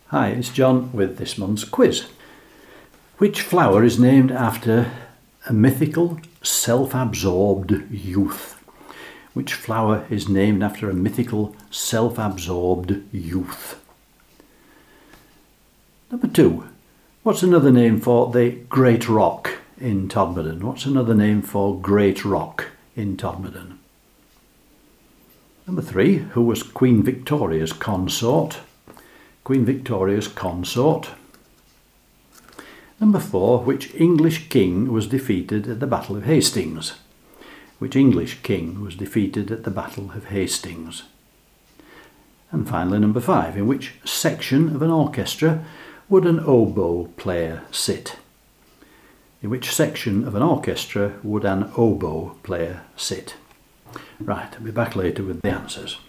Hi, it's John with this month's quiz. Which flower is named after a mythical, self-absorbed youth? Which flower is named after a mythical, self-absorbed youth? Number 2. What's another name for the Great Rock in Todmorden? What's another name for Great Rock in Todmorden? Number 3. Who was Queen Victoria's consort? Queen Victoria's consort. Number 4. Which English king was defeated at the Battle of Hastings? Which English king was defeated at the Battle of Hastings? And finally, number 5. In which section of an orchestra would an oboe player sit? In which section of an orchestra would an oboe player sit? Right, I'll be back later with the answers.